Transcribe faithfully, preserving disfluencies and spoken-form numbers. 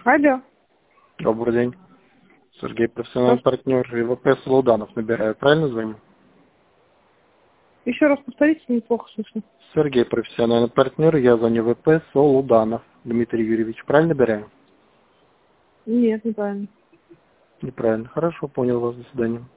Алло. Добрый день. Сергей, профессиональный партнер ИВП Солуданов. Набираю. Правильно звоню? Еще раз повторите, неплохо слышно. Сергей, профессиональный партнер. Я звоню ИВП Солуданов. Дмитрий Юрьевич. Правильно набираю? Нет, неправильно. Неправильно. Хорошо, понял вас. До свидания.